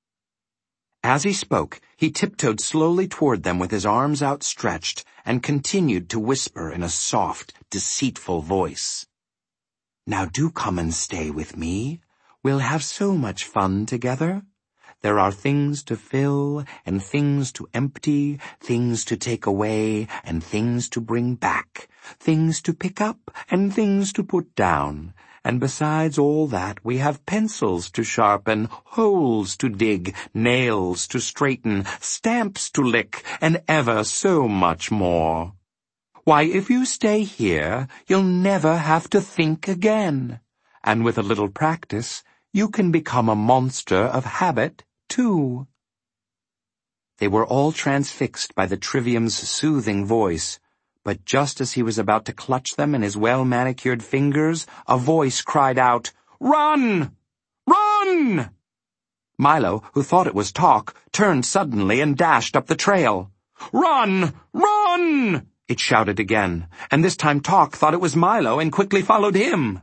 As he spoke, he tiptoed slowly toward them with his arms outstretched and continued to whisper in a soft, deceitful voice. "Now do come and stay with me. We'll have so much fun together. There are things to fill and things to empty, things to take away and things to bring back, things to pick up and things to put down. And besides all that, we have pencils to sharpen, holes to dig, nails to straighten, stamps to lick, and ever so much more. Why, if you stay here, you'll never have to think again. And with a little practice, you can become a monster of habit, too." They were all transfixed by the Trivium's soothing voice, but just as he was about to clutch them in his well-manicured fingers, a voice cried out, "Run! Run!" Milo, who thought it was Talk, turned suddenly and dashed up the trail. "Run! Run!" it shouted again, and this time Talk thought it was Milo and quickly followed him.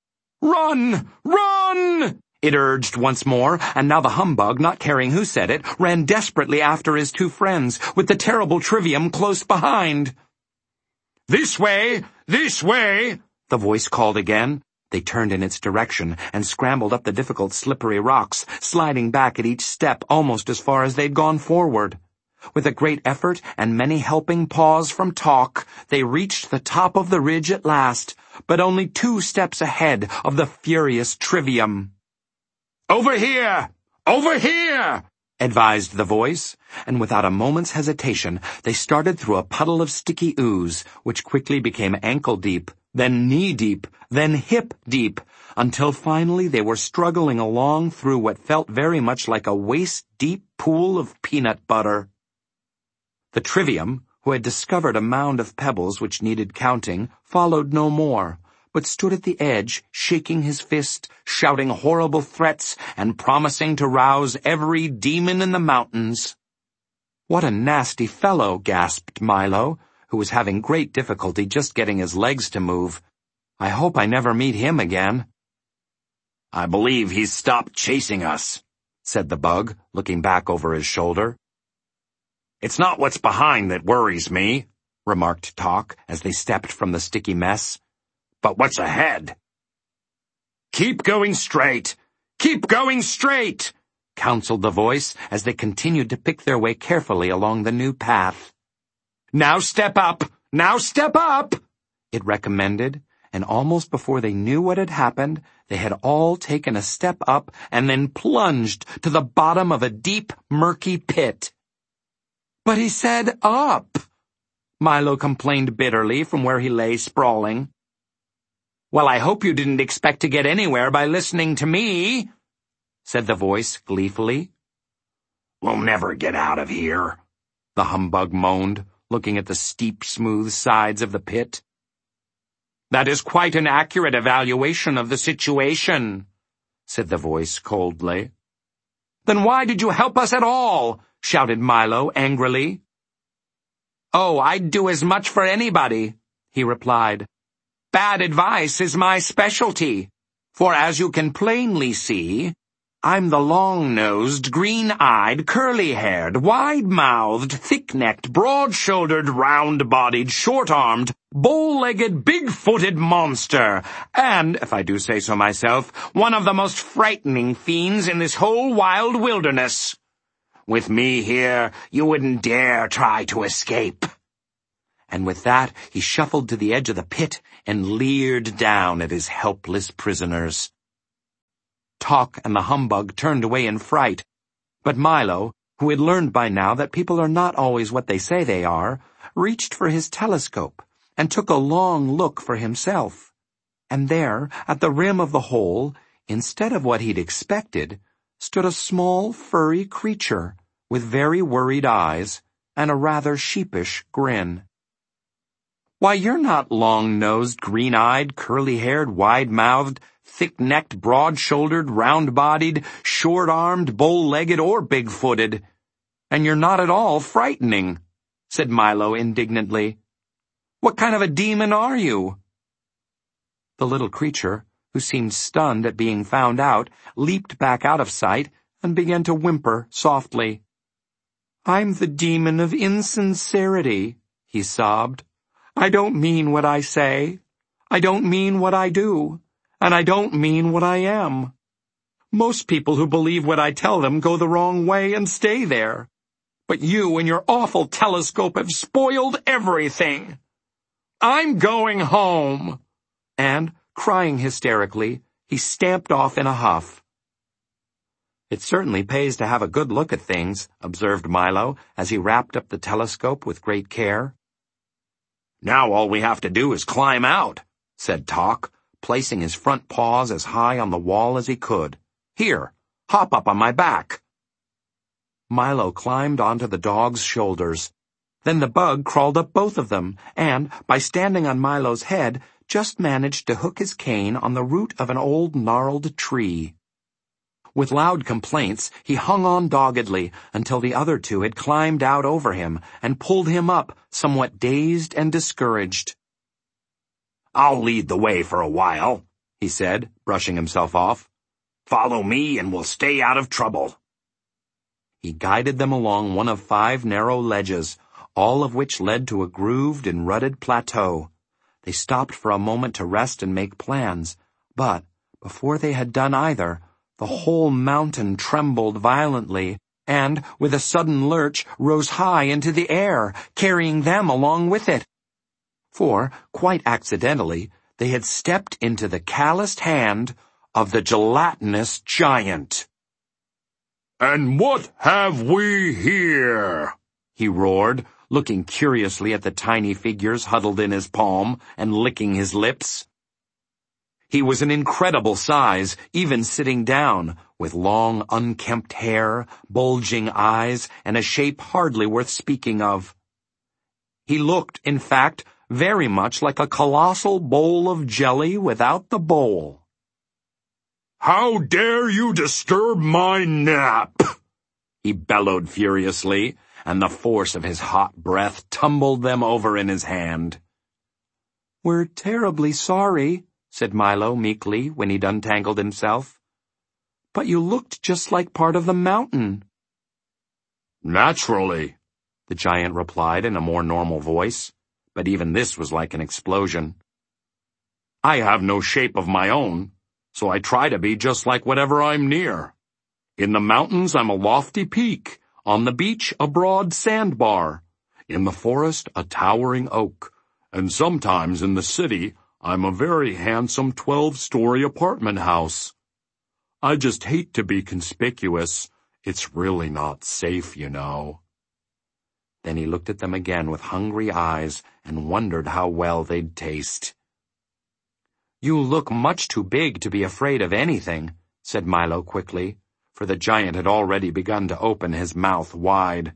"Run! Run!" it urged once more, and now the humbug, not caring who said it, ran desperately after his two friends, with the terrible Trivium close behind. "This way! This way!" the voice called again. They turned in its direction and scrambled up the difficult slippery rocks, sliding back at each step almost as far as they'd gone forward. With a great effort and many helping paws from Talk, they reached the top of the ridge at last, but only two steps ahead of the furious Trivium. "Over here! Over here!" advised the voice, and without a moment's hesitation, they started through a puddle of sticky ooze, which quickly became ankle-deep, then knee-deep, then hip-deep, until finally they were struggling along through what felt very much like a waist-deep pool of peanut butter. The Trivium, who had discovered a mound of pebbles which needed counting, followed no more, but stood at the edge, shaking his fist, shouting horrible threats, and promising to rouse every demon in the mountains. "What a nasty fellow," gasped Milo, who was having great difficulty just getting his legs to move. "I hope I never meet him again." "I believe he's stopped chasing us," said the bug, looking back over his shoulder. "It's not what's behind that worries me," remarked Talk as they stepped from the sticky mess, "but what's ahead." "Keep going straight! Keep going straight!" counseled the voice as they continued to pick their way carefully along the new path. "Now step up! Now step up!" it recommended, and almost before they knew what had happened, they had all taken a step up and then plunged to the bottom of a deep, murky pit. "But he said up," Milo complained bitterly from where he lay sprawling. "Well, I hope you didn't expect to get anywhere by listening to me," said the voice gleefully. "We'll never get out of here," the humbug moaned, looking at the steep, smooth sides of the pit. "That is quite an accurate evaluation of the situation," said the voice coldly. "Then why did you help us at all?" shouted Milo angrily. "Oh, I'd do as much for anybody," he replied. "Bad advice is my specialty, for as you can plainly see, I'm the long-nosed, green-eyed, curly-haired, wide-mouthed, thick-necked, broad-shouldered, round-bodied, short-armed, bow-legged, big-footed monster, and, if I do say so myself, one of the most frightening fiends in this whole wild wilderness. With me here, you wouldn't dare try to escape." And with that, he shuffled to the edge of the pit and leered down at his helpless prisoners. Talk and the humbug turned away in fright, but Milo, who had learned by now that people are not always what they say they are, reached for his telescope and took a long look for himself. And there, at the rim of the hole, instead of what he'd expected, stood a small, furry creature with very worried eyes and a rather sheepish grin. "Why, you're not long-nosed, green-eyed, curly-haired, wide-mouthed, thick-necked, broad-shouldered, round-bodied, short-armed, bow-legged, or big-footed. And you're not at all frightening," said Milo indignantly. "What kind of a demon are you?" The little creature, who seemed stunned at being found out, leaped back out of sight and began to whimper softly. "I'm the demon of insincerity," he sobbed. "I don't mean what I say. I don't mean what I do. And I don't mean what I am. Most people who believe what I tell them go the wrong way and stay there. But you and your awful telescope have spoiled everything. I'm going home." And, crying hysterically, he stamped off in a huff. "It certainly pays to have a good look at things," observed Milo, as he wrapped up the telescope with great care. "Now all we have to do is climb out," said Talk, placing his front paws as high on the wall as he could. "Here, hop up on my back." Milo climbed onto the dog's shoulders. Then the bug crawled up both of them, and, by standing on Milo's head, just managed to hook his cane on the root of an old gnarled tree. With loud complaints, he hung on doggedly until the other two had climbed out over him and pulled him up, somewhat dazed and discouraged. "I'll lead the way for a while," he said, brushing himself off. "Follow me and we'll stay out of trouble." He guided them along one of five narrow ledges, all of which led to a grooved and rutted plateau. They stopped for a moment to rest and make plans, but before they had done either, the whole mountain trembled violently and, with a sudden lurch, rose high into the air, carrying them along with it. For, quite accidentally, they had stepped into the calloused hand of the gelatinous giant. "And what have we here?" he roared, looking curiously at the tiny figures huddled in his palm and licking his lips. He was an incredible size, even sitting down, with long, unkempt hair, bulging eyes, and a shape hardly worth speaking of. He looked, in fact, very much like a colossal bowl of jelly without the bowl. "How dare you disturb my nap?" he bellowed furiously, and the force of his hot breath tumbled them over in his hand. "We're terribly sorry," said Milo meekly when he'd untangled himself. "But you looked just like part of the mountain." "Naturally," the giant replied in a more normal voice, but even this was like an explosion. "I have no shape of my own, so I try to be just like whatever I'm near. In the mountains I'm a lofty peak, on the beach a broad sandbar, in the forest a towering oak, and sometimes in the city I'm a very handsome twelve-story apartment house. I just hate to be conspicuous. It's really not safe, you know." Then he looked at them again with hungry eyes and wondered how well they'd taste. "You look much too big to be afraid of anything," said Milo quickly, for the giant had already begun to open his mouth wide.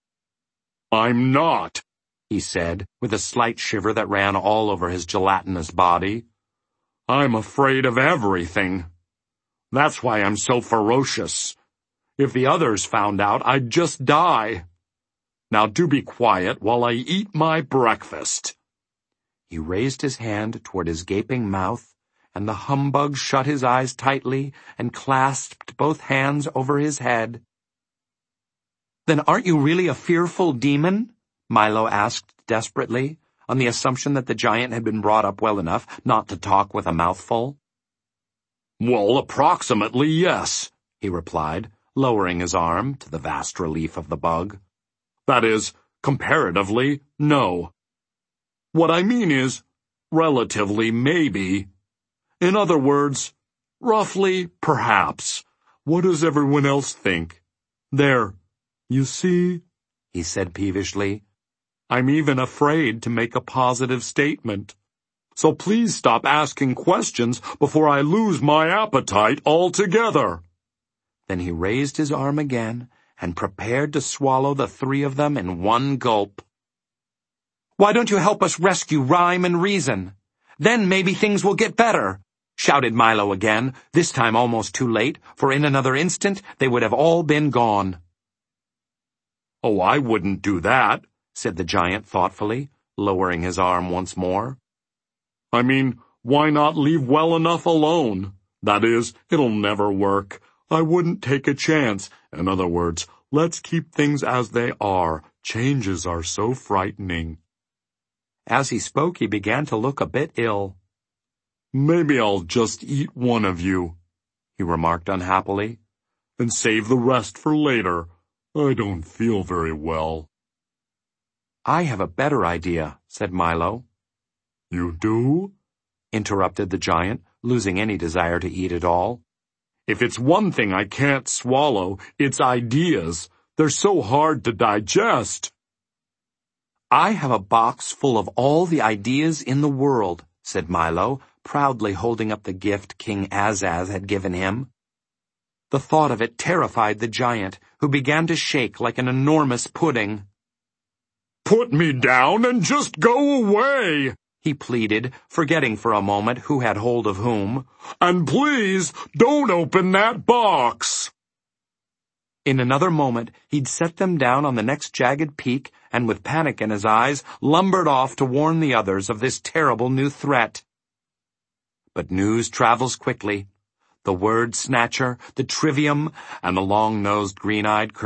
"I'm not," he said, with a slight shiver that ran all over his gelatinous body. "I'm afraid of everything. That's why I'm so ferocious. If the others found out, I'd just die. Now do be quiet while I eat my breakfast." He raised his hand toward his gaping mouth, and the humbug shut his eyes tightly and clasped both hands over his head. "Then aren't you really a fearful demon?" Milo asked desperately, on the assumption that the giant had been brought up well enough not to talk with a mouthful. "Well, approximately yes," he replied, lowering his arm to the vast relief of the bug. "That is, comparatively, no. What I mean is, relatively, maybe. In other words, roughly, perhaps. What does everyone else think? There, you see," he said peevishly, "I'm even afraid to make a positive statement. So please stop asking questions before I lose my appetite altogether." Then he raised his arm again and prepared to swallow the three of them in one gulp. "Why don't you help us rescue Rhyme and Reason? Then maybe things will get better," shouted Milo again, this time almost too late, for in another instant they would have all been gone. "Oh, I wouldn't do that," said the giant thoughtfully, lowering his arm once more. "I mean, why not leave well enough alone? That is, it'll never work. I wouldn't take a chance. In other words, let's keep things as they are. Changes are so frightening." As he spoke, he began to look a bit ill. "Maybe I'll just eat one of you," he remarked unhappily, "and save the rest for later. I don't feel very well." "I have a better idea," said Milo. "You do?" interrupted the giant, losing any desire to eat at all. "If it's one thing I can't swallow, it's ideas. They're so hard to digest." "I have a box full of all the ideas in the world," said Milo, proudly holding up the gift King Azaz had given him. The thought of it terrified the giant, who began to shake like an enormous pudding. "Put me down and just go away," he pleaded, forgetting for a moment who had hold of whom. "And please, don't open that box." In another moment, he'd set them down on the next jagged peak and, with panic in his eyes, lumbered off to warn the others of this terrible new threat. But news travels quickly. The word snatcher, the trivium, and the long-nosed, green-eyed